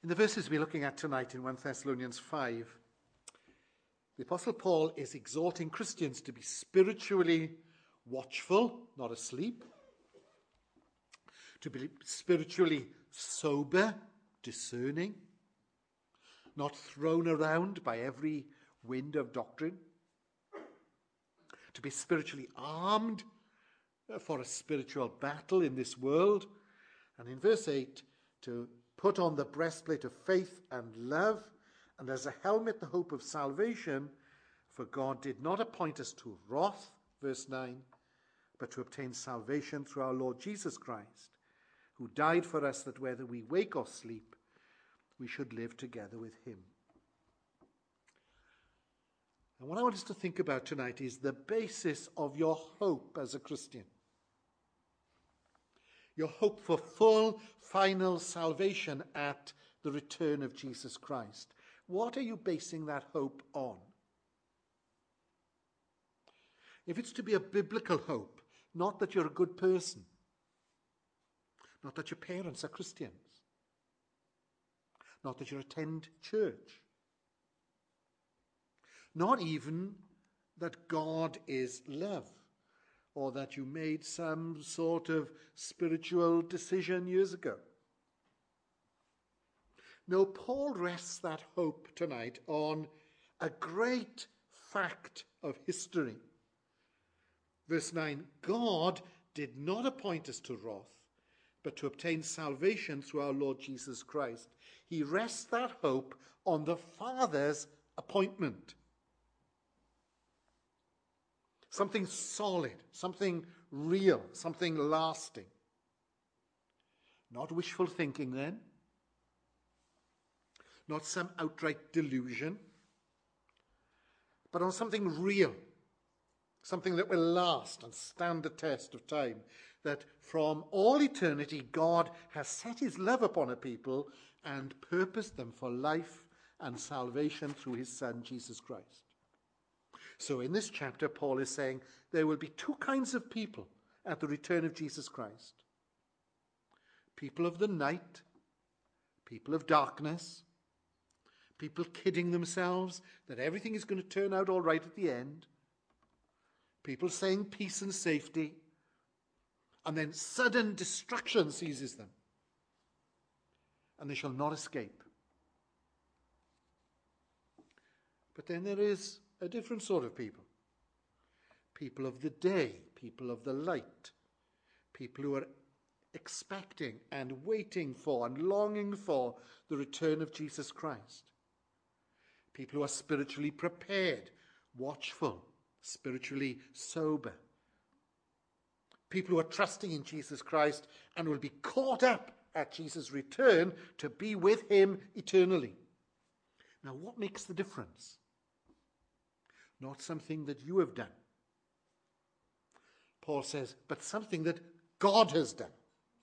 In the verses we're looking at tonight in 1 Thessalonians 5, the Apostle Paul is exhorting Christians to be spiritually watchful, not asleep, to be spiritually sober, discerning, not thrown around by every wind of doctrine, to be spiritually armed for a spiritual battle in this world, and in verse 8, to put on the breastplate of faith and love, and as a helmet the hope of salvation, for God did not appoint us to wrath, verse 9, but to obtain salvation through our Lord Jesus Christ, who died for us that whether we wake or sleep, we should live together with him. And what I want us to think about tonight is the basis of your hope as a Christian. Your hope for full, final salvation at the return of Jesus Christ. What are you basing that hope on? If it's to be a biblical hope, not that you're a good person, not that your parents are Christians, not that you attend church, not even that God is love, or that you made some sort of spiritual decision years ago. No, Paul rests that hope tonight on a great fact of history. Verse 9, God did not appoint us to wrath, but to obtain salvation through our Lord Jesus Christ. He rests that hope on the Father's appointment. Something solid, something real, something lasting. Not wishful thinking then. Not some outright delusion. But on something real. Something that will last and stand the test of time. That from all eternity God has set his love upon a people and purposed them for life and salvation through his Son, Jesus Christ. So in this chapter, Paul is saying there will be two kinds of people at the return of Jesus Christ. People of the night, people of darkness, people kidding themselves that everything is going to turn out all right at the end, people saying peace and safety, and then sudden destruction seizes them, and they shall not escape. But then there is a different sort of people. People of the day, people of the light, people who are expecting and waiting for and longing for the return of Jesus Christ. People who are spiritually prepared, watchful, spiritually sober. People who are trusting in Jesus Christ and will be caught up at Jesus' return to be with him eternally. Now, what makes the difference? Not something that you have done. Paul says, but something that God has done.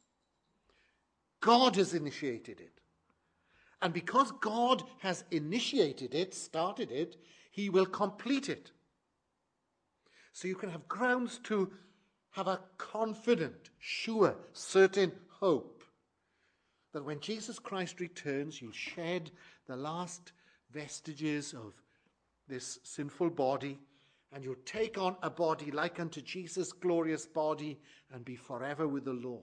God has initiated it. And because God has initiated it, started it, he will complete it. So you can have grounds to have a confident, sure, certain hope that when Jesus Christ returns, you'll shed the last vestiges of this sinful body, and you'll take on a body like unto Jesus' glorious body and be forever with the Lord.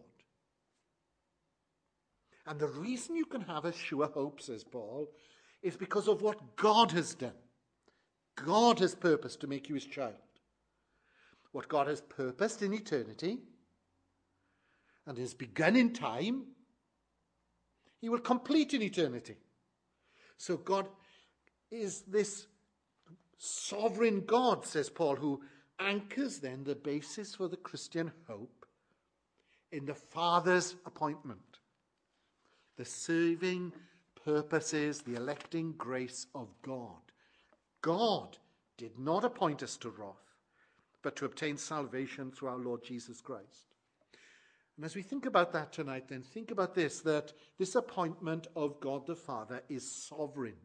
And the reason you can have a sure hope, says Paul, is because of what God has done. God has purposed to make you his child. What God has purposed in eternity and has begun in time, he will complete in eternity. So God is this sovereign God, says Paul, who anchors then the basis for the Christian hope in the Father's appointment, the saving purposes, the electing grace of God. God did not appoint us to wrath, but to obtain salvation through our Lord Jesus Christ. And as we think about that tonight, then think about this, that this appointment of God the Father is sovereign.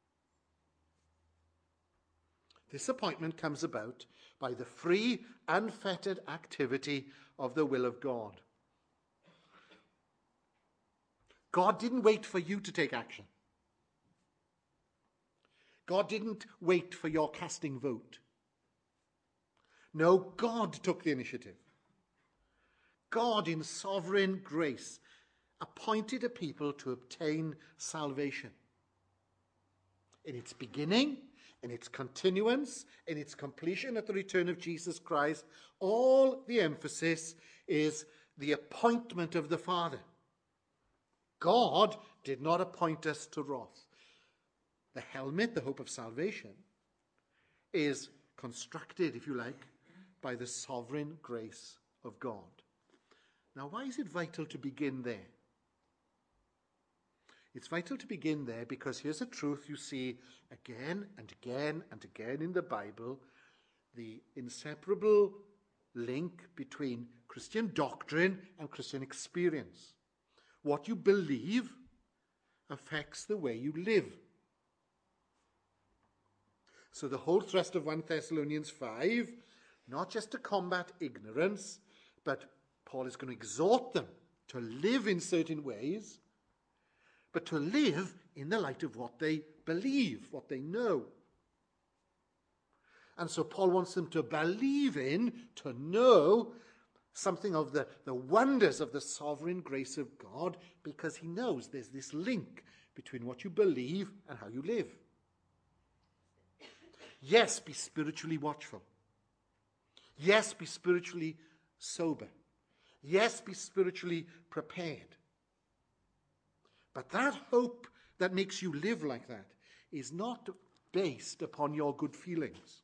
This appointment comes about by the free, unfettered activity of the will of God. God didn't wait for you to take action. God didn't wait for your casting vote. No, God took the initiative. God, in sovereign grace, appointed a people to obtain salvation. In its beginning, in its continuance, in its completion at the return of Jesus Christ, all the emphasis is the appointment of the Father. God did not appoint us to wrath. The helmet, the hope of salvation, is constructed, if you like, by the sovereign grace of God. Now, why is it vital to begin there? It's vital to begin there because here's a truth you see again and again and again in the Bible, the inseparable link between Christian doctrine and Christian experience. What you believe affects the way you live. So the whole thrust of 1 Thessalonians 5, not just to combat ignorance, but Paul is going to exhort them to live in certain ways, but to live in the light of what they believe, what they know. And so Paul wants them to believe in, to know something of the wonders of the sovereign grace of God, because he knows there's this link between what you believe and how you live. Yes, be spiritually watchful. Yes, be spiritually sober. Yes, be spiritually prepared. But that hope that makes you live like that is not based upon your good feelings.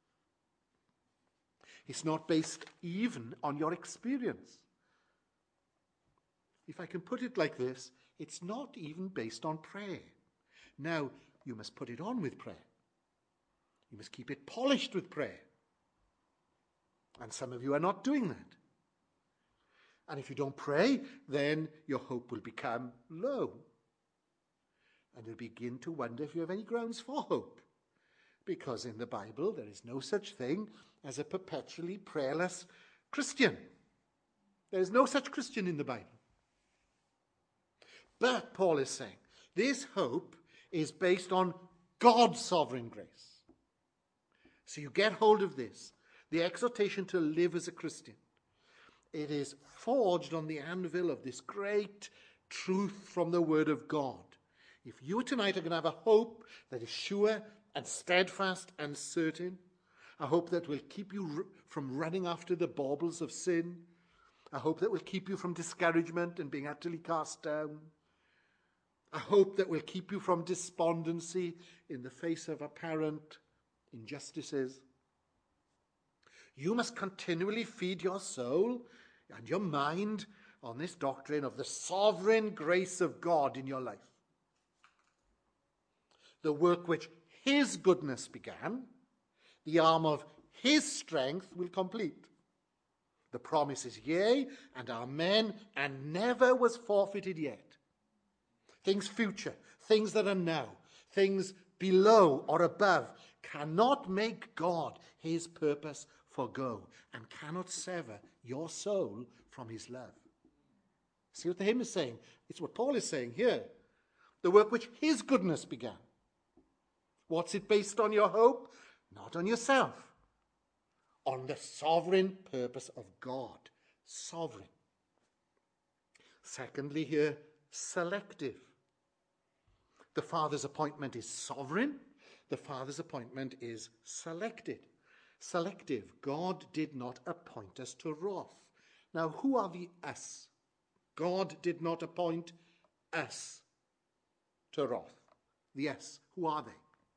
It's not based even on your experience. If I can put it like this, it's not even based on prayer. Now, you must put it on with prayer. You must keep it polished with prayer. And some of you are not doing that. And if you don't pray, then your hope will become low. And you'll begin to wonder if you have any grounds for hope. Because in the Bible, there is no such thing as a perpetually prayerless Christian. There is no such Christian in the Bible. But Paul is saying, this hope is based on God's sovereign grace. So you get hold of this, the exhortation to live as a Christian. It is forged on the anvil of this great truth from the Word of God. If you tonight are going to have a hope that is sure and steadfast and certain, a hope that will keep you from running after the baubles of sin, a hope that will keep you from discouragement and being utterly cast down, a hope that will keep you from despondency in the face of apparent injustices. You must continually feed your soul and your mind on this doctrine of the sovereign grace of God in your life. The work which his goodness began, the arm of his strength will complete. The promise is yea and amen, and never was forfeited yet. Things future, things that are now, things below or above cannot make God his purpose forgo and cannot sever your soul from his love. See what the hymn is saying? It's what Paul is saying here. The work which his goodness began. What's it based on, your hope? Not on yourself. On the sovereign purpose of God. Sovereign. Secondly here, selective. The Father's appointment is sovereign. The Father's appointment is selected. Selective. God did not appoint us to wrath. Now, who are the us? God did not appoint us to wrath. The us. Who are they?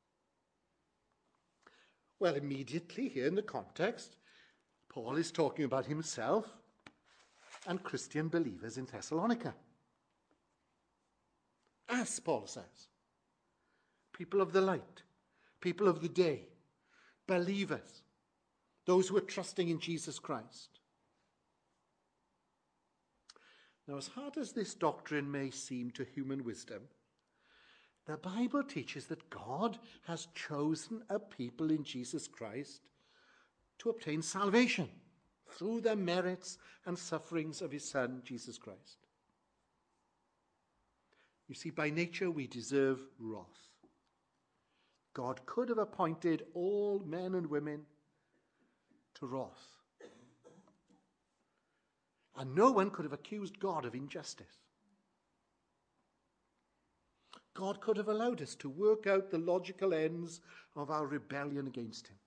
Well, immediately here in the context, Paul is talking about himself and Christian believers in Thessalonica. Us, Paul says. People of the light. People of the day. Believers. Those who are trusting in Jesus Christ. Now, as hard as this doctrine may seem to human wisdom, the Bible teaches that God has chosen a people in Jesus Christ to obtain salvation through the merits and sufferings of his Son, Jesus Christ. You see, by nature we deserve wrath. God could have appointed all men and women to wrath. And no one could have accused God of injustice. God could have allowed us to work out the logical ends of our rebellion against him.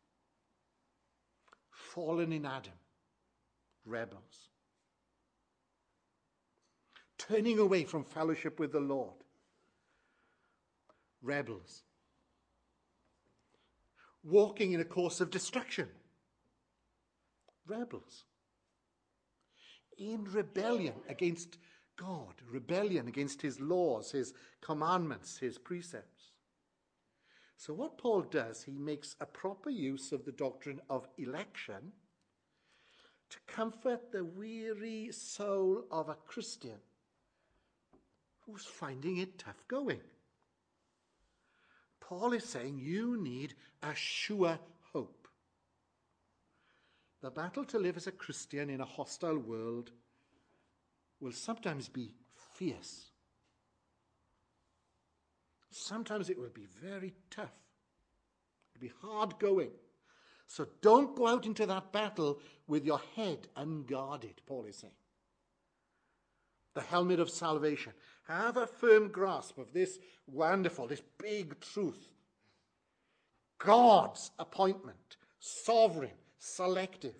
Fallen in Adam, rebels. Turning away from fellowship with the Lord, rebels. Walking in a course of destruction, rebels. In rebellion against God, rebellion against his laws, his commandments, his precepts. So what Paul does, he makes a proper use of the doctrine of election to comfort the weary soul of a Christian who's finding it tough going. Paul is saying you need a sure hope. The battle to live as a Christian in a hostile world will sometimes be fierce. Sometimes it will be very tough. It'll be hard going. So don't go out into that battle with your head unguarded, Paul is saying. The helmet of salvation. Have a firm grasp of this wonderful, this big truth. God's appointment, sovereign, selective.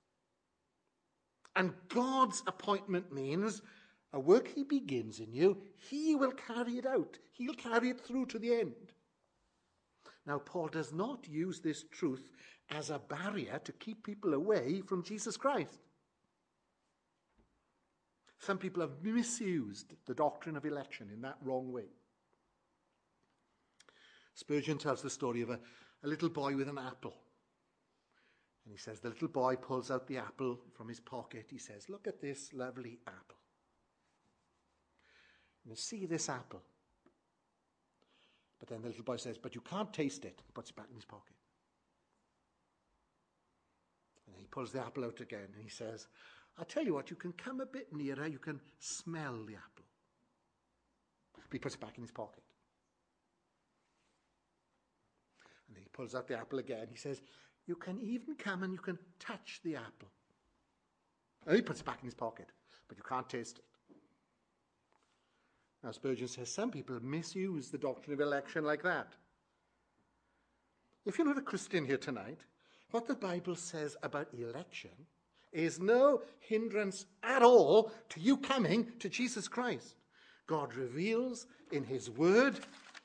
And God's appointment means a work he begins in you, he will carry it out. He'll carry it through to the end. Now, Paul does not use this truth as a barrier to keep people away from Jesus Christ. Some people have misused the doctrine of election in that wrong way. Spurgeon tells the story of a little boy with an apple. And he says the little boy pulls out the apple from his pocket. He says, look at this lovely apple. You see this apple. But then the little boy says, but you can't taste it. He puts it back in his pocket. And he pulls the apple out again and he says, I'll tell you what, you can come a bit nearer, you can smell the apple. He puts it back in his pocket. And then he pulls out the apple again. He says, you can even come and you can touch the apple. And he puts it back in his pocket, but you can't taste it. Now Spurgeon says some people misuse the doctrine of election like that. If you're not a Christian here tonight, what the Bible says about election is no hindrance at all to you coming to Jesus Christ. God reveals in his word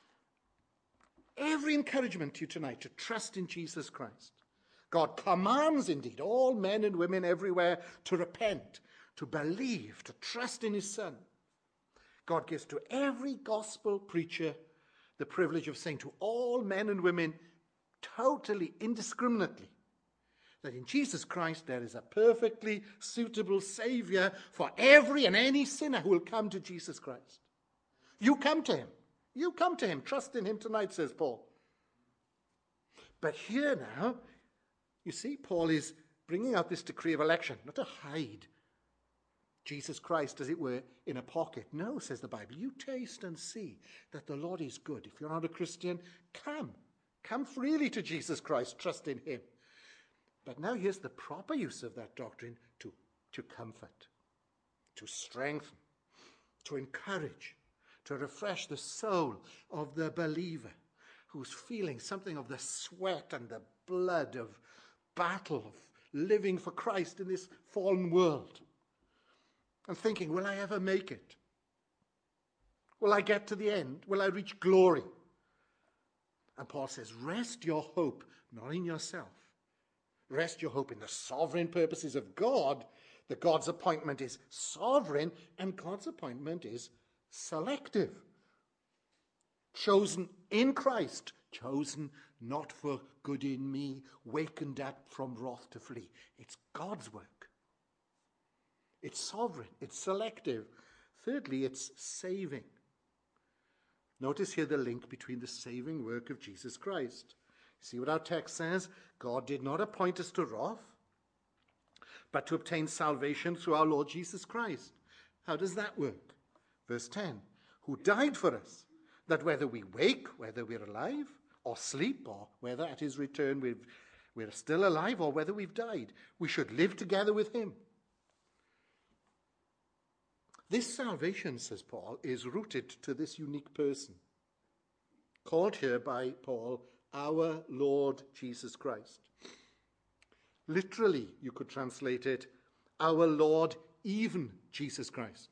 every encouragement to you tonight to trust in Jesus Christ. God commands indeed all men and women everywhere to repent, to believe, to trust in his Son. God gives to every gospel preacher the privilege of saying to all men and women totally indiscriminately that in Jesus Christ there is a perfectly suitable Savior for every and any sinner who will come to Jesus Christ. You come to him. You come to him. Trust in him tonight, says Paul. But here now, you see, Paul is bringing out this decree of election, not to hide Jesus Christ, as it were, in a pocket. No, says the Bible, you taste and see that the Lord is good. If you're not a Christian, come. Come freely to Jesus Christ. Trust in him. But now here's the proper use of that doctrine to comfort, to strengthen, to encourage, to refresh the soul of the believer who's feeling something of the sweat and the blood of battle, of living for Christ in this fallen world. And thinking, will I ever make it? Will I get to the end? Will I reach glory? And Paul says, rest your hope not in yourself. Rest your hope in the sovereign purposes of God. That God's appointment is sovereign and God's appointment is selective. Chosen in Christ, chosen not for good in me, wakened up from wrath to flee. It's God's work. It's sovereign, it's selective. Thirdly, it's saving. Notice here the link between the saving work of Jesus Christ. See what our text says? God did not appoint us to wrath, but to obtain salvation through our Lord Jesus Christ. How does that work? Verse 10, who died for us, that whether we wake, whether we're alive, or sleep, or whether at his return we're still alive, or whether we've died, we should live together with him. This salvation, says Paul, is rooted to this unique person, called here by Paul, our Lord Jesus Christ. Literally, you could translate it, our Lord, even Jesus Christ.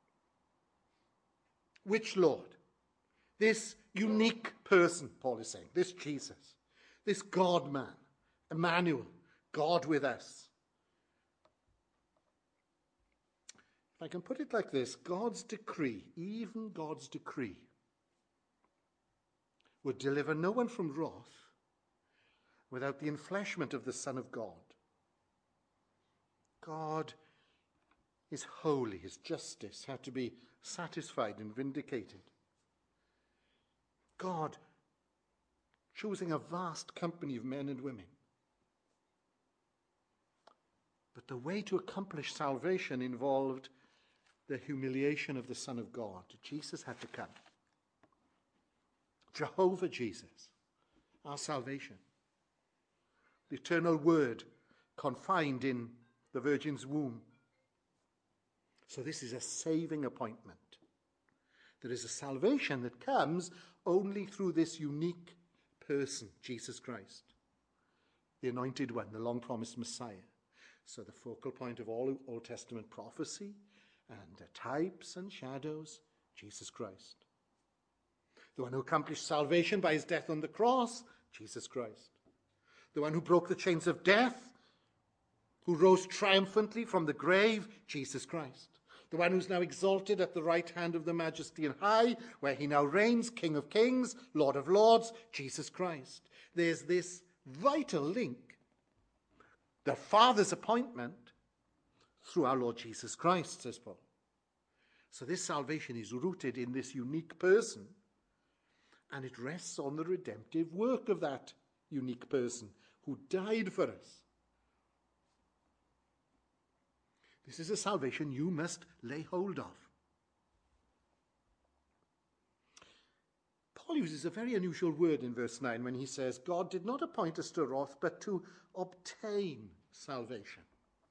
Which Lord? This unique person, Paul is saying, this Jesus, this God-man, Emmanuel, God with us. If I can put it like this, God's decree, even God's decree, would deliver no one from wrath without the enfleshment of the Son of God. God is holy. His justice had to be satisfied and vindicated. God choosing a vast company of men and women. But the way to accomplish salvation involved the humiliation of the Son of God. Jesus had to come. Jehovah Jesus, our salvation. The eternal Word confined in the Virgin's womb. So this is a saving appointment. There is a salvation that comes only through this unique person, Jesus Christ, the Anointed One, the long-promised Messiah. So the focal point of all Old Testament prophecy and types and shadows, Jesus Christ. The one who accomplished salvation by his death on the cross, Jesus Christ. The one who broke the chains of death, who rose triumphantly from the grave, Jesus Christ. The one who's now exalted at the right hand of the Majesty on high, where he now reigns, King of kings, Lord of lords, Jesus Christ. There's this vital link. The Father's appointment through our Lord Jesus Christ, says Paul. So this salvation is rooted in this unique person, and it rests on the redemptive work of that unique person who died for us. This is a salvation you must lay hold of. Paul uses a very unusual word in verse 9 when he says, God did not appoint us to wrath, but to obtain salvation.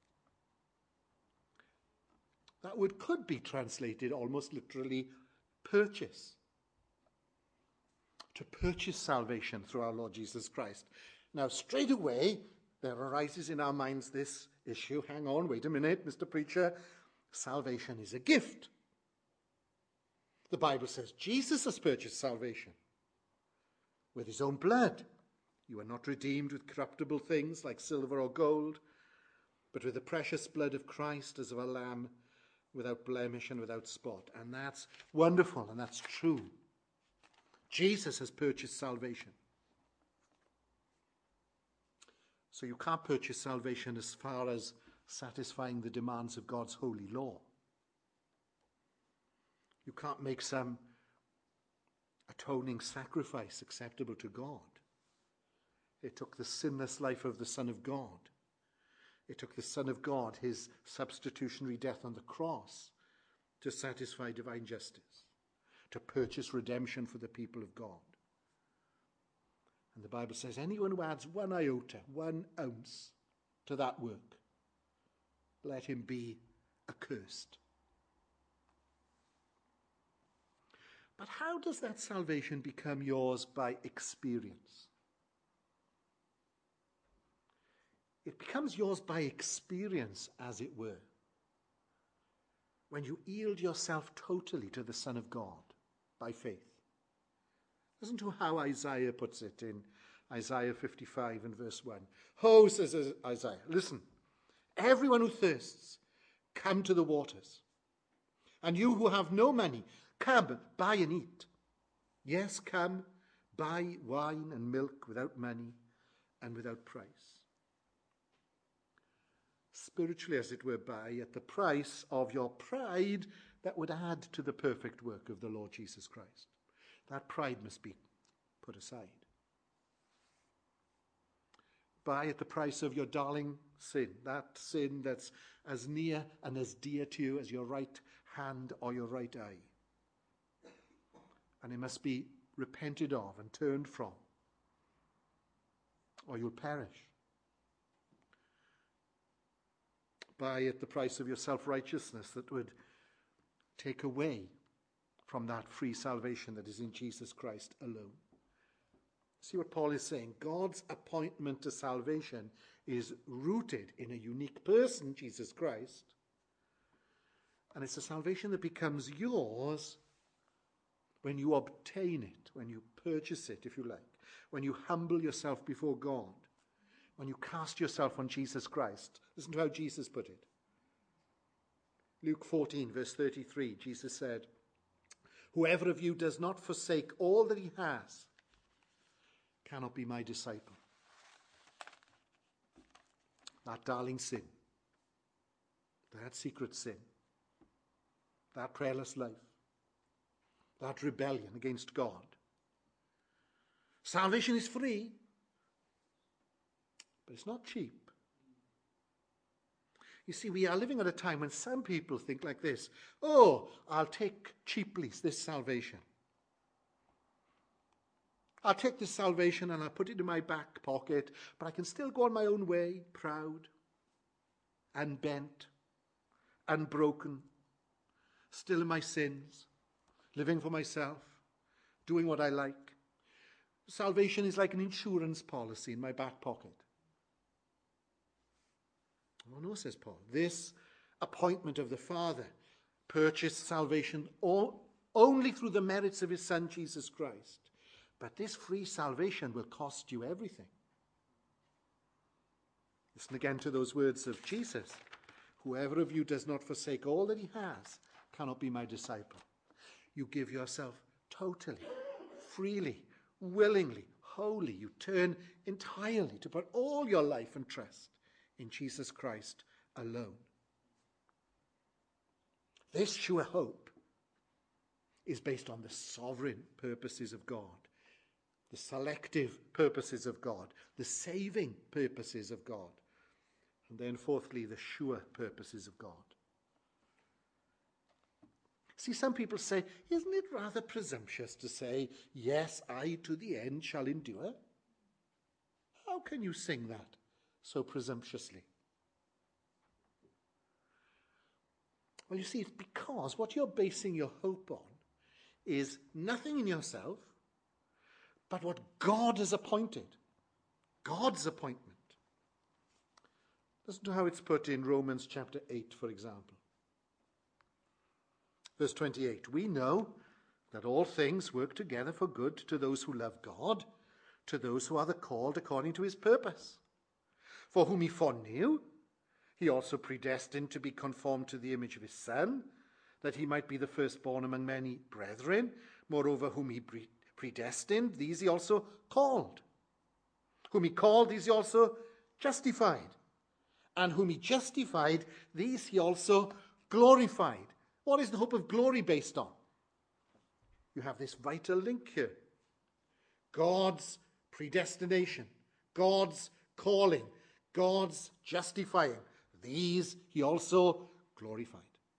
That word could be translated almost literally purchase. To purchase salvation through our Lord Jesus Christ. Now, straight away, there arises in our minds this issue. Hang on, wait a minute, Mr. Preacher. Salvation is a gift. The Bible says Jesus has purchased salvation with his own blood. You are not redeemed with corruptible things like silver or gold, but with the precious blood of Christ as of a lamb, without blemish and without spot. And that's wonderful, and that's true. Jesus has purchased salvation. So you can't purchase salvation as far as satisfying the demands of God's holy law. You can't make some atoning sacrifice acceptable to God. It took the sinless life of the Son of God. It took the Son of God, his substitutionary death on the cross, to satisfy divine justice, to purchase redemption for the people of God. And the Bible says anyone who adds 1 iota, 1 ounce to that work, let him be accursed. But how does that salvation become yours by experience? It becomes yours by experience, as it were, when you yield yourself totally to the Son of God by faith. Listen to how Isaiah puts it in Isaiah 55 and verse 1. Ho, says Isaiah, listen, everyone who thirsts, come to the waters. And you who have no money, come, buy and eat. Yes, come, buy wine and milk without money and without price. Spiritually, as it were, buy at the price of your pride that would add to the perfect work of the Lord Jesus Christ. That pride must be put aside. Buy at the price of your darling sin, that sin that's as near and as dear to you as your right hand or your right eye. And it must be repented of and turned from, or you'll perish. Buy at the price of your self-righteousness that would take away from that free salvation that is in Jesus Christ alone. See what Paul is saying? God's appointment to salvation is rooted in a unique person, Jesus Christ. And it's a salvation that becomes yours when you obtain it, when you purchase it, if you like, when you humble yourself before God, when you cast yourself on Jesus Christ. Listen to how Jesus put it. Luke 14, verse 33, Jesus said, "Whoever of you does not forsake all that he has cannot be my disciple." That darling sin, that secret sin, that prayerless life, that rebellion against God. Salvation is free, but it's not cheap. You see, we are living at a time when some people think like this: oh, I'll take cheaply this salvation. I'll take this salvation and I'll put it in my back pocket, but I can still go on my own way, proud, unbent, unbroken, still in my sins, living for myself, doing what I like. Salvation is like an insurance policy in my back pocket. Oh no, says Paul. This appointment of the Father purchased salvation only through the merits of his Son, Jesus Christ. But this free salvation will cost you everything. Listen again to those words of Jesus. Whoever of you does not forsake all that he has cannot be my disciple. You give yourself totally, freely, willingly, wholly. You turn entirely to put all your life and trust in Jesus Christ alone. This sure hope is based on the sovereign purposes of God, the selective purposes of God, the saving purposes of God, and then fourthly, the sure purposes of God. See, some people say, isn't it rather presumptuous to say, yes, I to the end shall endure? How can you sing that so presumptuously? Well, you see, it's because what you're basing your hope on is nothing in yourself, but what God has appointed. God's appointment. Listen to how it's put in Romans chapter 8, for example. Verse 28, we know that all things work together for good to those who love God, to those who are the called according to his purpose. For whom he foreknew, he also predestined to be conformed to the image of his Son, that he might be the firstborn among many brethren. Moreover, whom he predestined, these he also called. Whom he called, these he also justified. And whom he justified, these he also glorified. What is the hope of glory based on? You have this vital link here. God's predestination, God's calling, God's justifying. These he also glorified.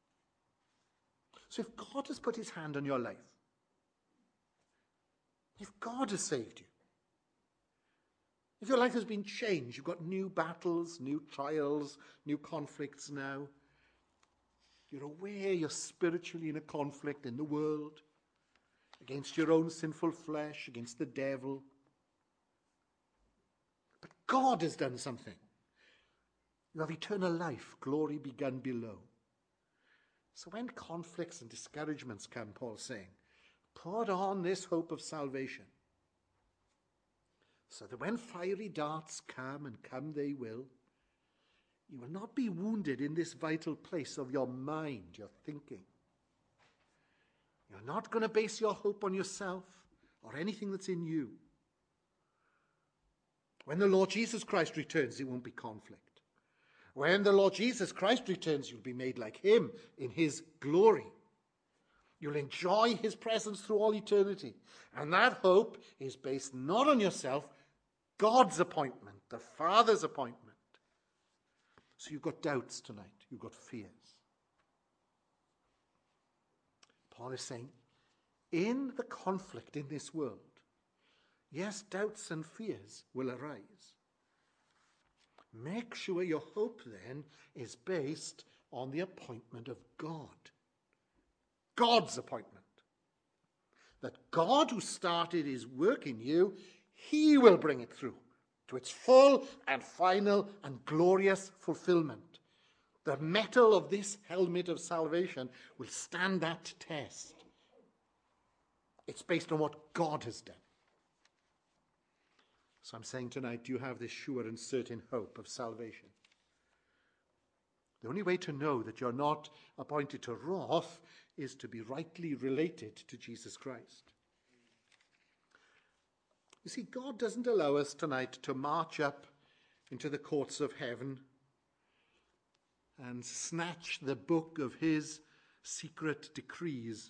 So if God has put his hand on your life, if God has saved you, if your life has been changed, you've got new battles, new trials, new conflicts now, you're aware you're spiritually in a conflict in the world, against your own sinful flesh, against the devil. But God has done something. You have eternal life, glory begun below. So when conflicts and discouragements come, Paul's saying, put on this hope of salvation, so that when fiery darts come, and come they will, you will not be wounded in this vital place of your mind, your thinking. You're not going to base your hope on yourself or anything that's in you. When the Lord Jesus Christ returns, it won't be conflict. When the Lord Jesus Christ returns, you'll be made like him in his glory. You'll enjoy his presence through all eternity. And that hope is based not on yourself, God's appointment, the Father's appointment. So you've got doubts tonight. You've got fears. Paul is saying, in the conflict in this world, yes, doubts and fears will arise. Make sure your hope then is based on the appointment of God. God's appointment. That God who started his work in you, he will bring it through to its full and final and glorious fulfillment. The metal of this helmet of salvation will stand that test. It's based on what God has done. So I'm saying tonight, do you have this sure and certain hope of salvation? The only way to know that you're not appointed to wrath is to be rightly related to Jesus Christ. You see, God doesn't allow us tonight to march up into the courts of heaven and snatch the book of his secret decrees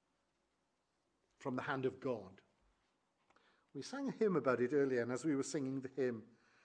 from the hand of God. We sang a hymn about it earlier, and as we were singing the hymn,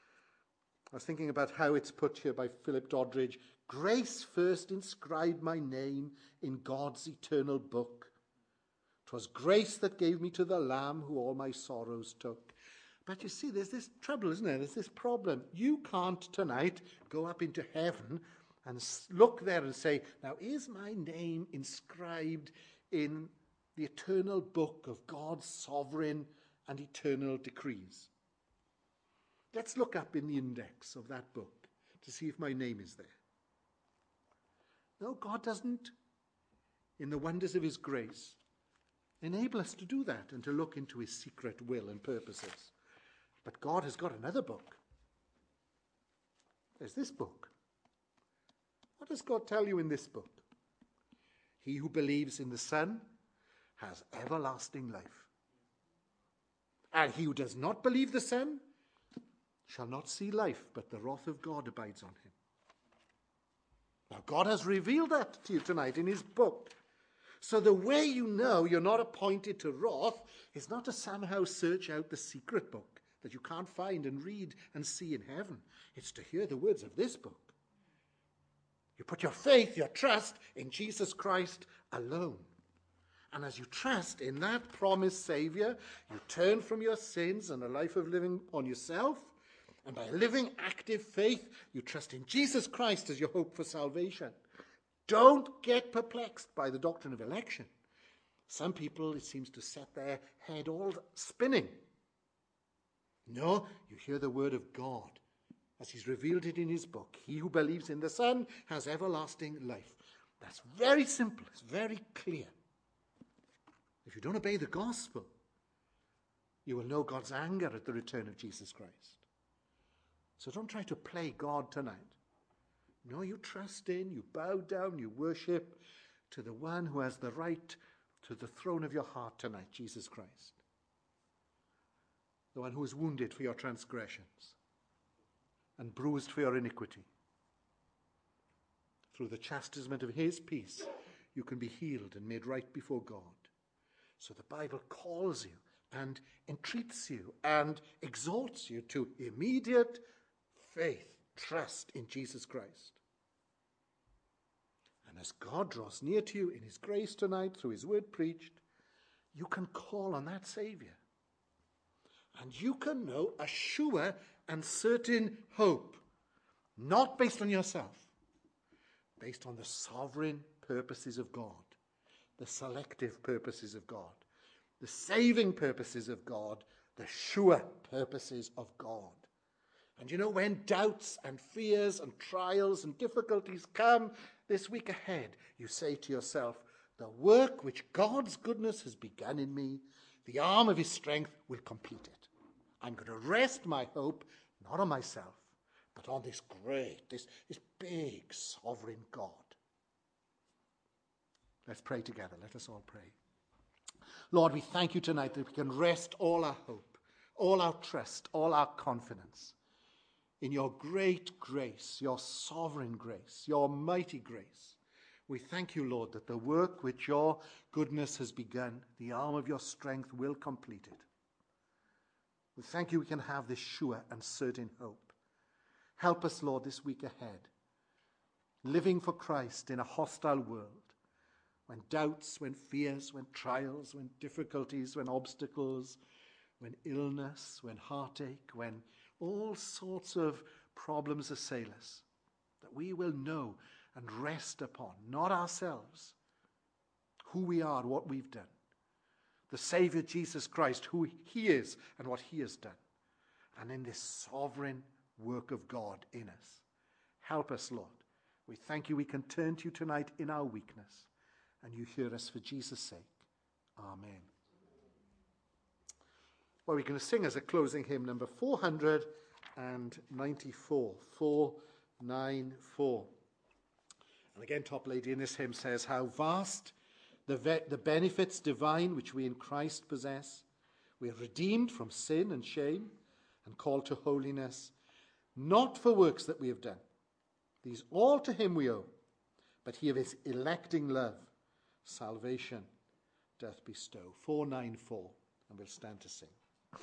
I was thinking about how it's put here by Philip Doddridge. Grace first inscribed my name in God's eternal book. 'Twas grace that gave me to the Lamb who all my sorrows took. But you see, there's this trouble, isn't there? There's this problem. You can't tonight go up into heaven and look there and say, now is my name inscribed in the eternal book of God's sovereign and eternal decrees? Let's look up in the index of that book to see if my name is there. No, God doesn't, in the wonders of his grace, enable us to do that and to look into his secret will and purposes. But God has got another book. There's this book. What does God tell you in this book? He who believes in the Son has everlasting life. And he who does not believe the Son shall not see life, but the wrath of God abides on him. Now, God has revealed that to you tonight in his book. So the way you know you're not appointed to wrath is not to somehow search out the secret book that you can't find and read and see in heaven. It's to hear the words of this book. You put your faith, your trust in Jesus Christ alone. And as you trust in that promised Savior, you turn from your sins and a life of living on yourself. And by living active faith, you trust in Jesus Christ as your hope for salvation. Don't get perplexed by the doctrine of election. Some people, it seems, to set their head all spinning. No, you hear the word of God as he's revealed it in his book. He who believes in the Son has everlasting life. That's very simple. It's very clear. If you don't obey the gospel, you will know God's anger at the return of Jesus Christ. So don't try to play God tonight. No, you trust in, you bow down, you worship to the one who has the right to the throne of your heart tonight, Jesus Christ. The one who was wounded for your transgressions and bruised for your iniquity. Through the chastisement of his peace, you can be healed and made right before God. So the Bible calls you and entreats you and exhorts you to immediate faith, trust in Jesus Christ. And as God draws near to you in his grace tonight through his word preached, you can call on that Savior. And you can know a sure and certain hope, not based on yourself, based on the sovereign purposes of God, the selective purposes of God, the saving purposes of God, the sure purposes of God. And you know, when doubts and fears and trials and difficulties come this week ahead, you say to yourself, the work which God's goodness has begun in me, the arm of his strength will complete it. I'm going to rest my hope not on myself, but on this great, this big sovereign God. Let's pray together. Let us all pray. Lord, we thank you tonight that we can rest all our hope, all our trust, all our confidence in your great grace, your sovereign grace, your mighty grace. We thank you, Lord, that the work which your goodness has begun, the arm of your strength will complete it. We thank you we can have this sure and certain hope. Help us, Lord, this week ahead, living for Christ in a hostile world, when doubts, when fears, when trials, when difficulties, when obstacles, when illness, when heartache, when all sorts of problems assail us, that we will know and rest upon, not ourselves, who we are and what we've done, the Saviour Jesus Christ, who he is and what he has done, and in this sovereign work of God in us. Help us, Lord. We thank you we can turn to you tonight in our weakness, and you hear us for Jesus' sake. Amen. Well, we're going to sing as a closing hymn number 494. 494. And again, Top Lady in this hymn says, how vast the benefits divine which we in Christ possess. We are redeemed from sin and shame and called to holiness, not for works that we have done. These all to him we owe, but he of his electing love salvation doth bestow. 494, and we'll stand to sing.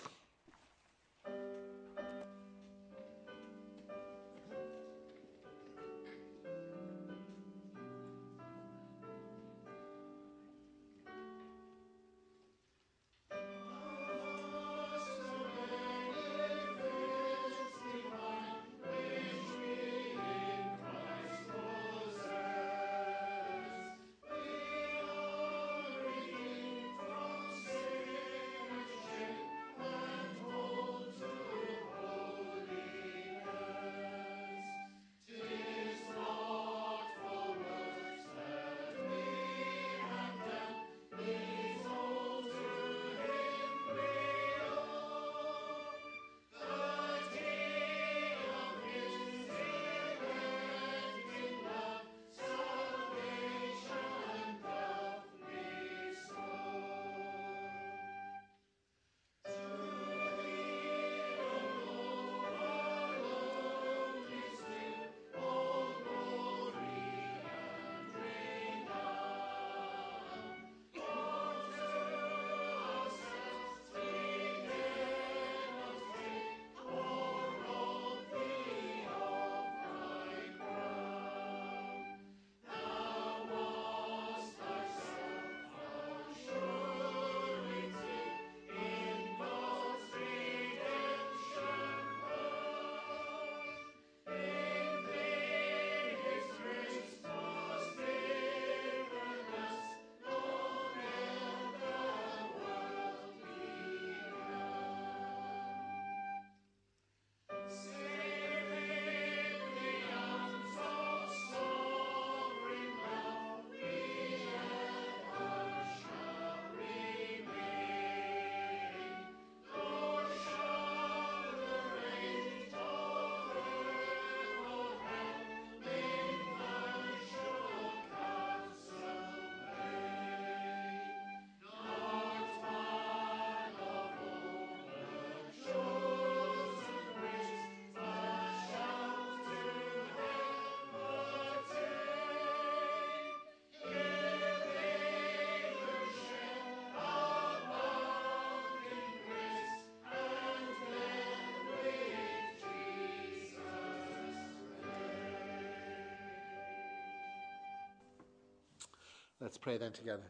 Let's pray then together.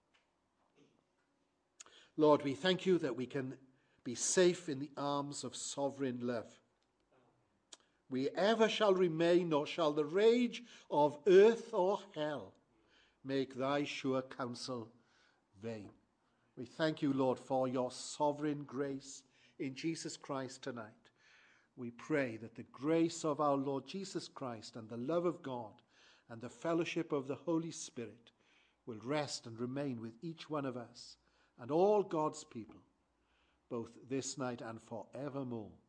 Lord, we thank you that we can be safe in the arms of sovereign love. We ever shall remain, nor shall the rage of earth or hell make thy sure counsel vain. We thank you, Lord, for your sovereign grace in Jesus Christ tonight. We pray that the grace of our Lord Jesus Christ and the love of God and the fellowship of the Holy Spirit will rest and remain with each one of us and all God's people, both this night and forevermore.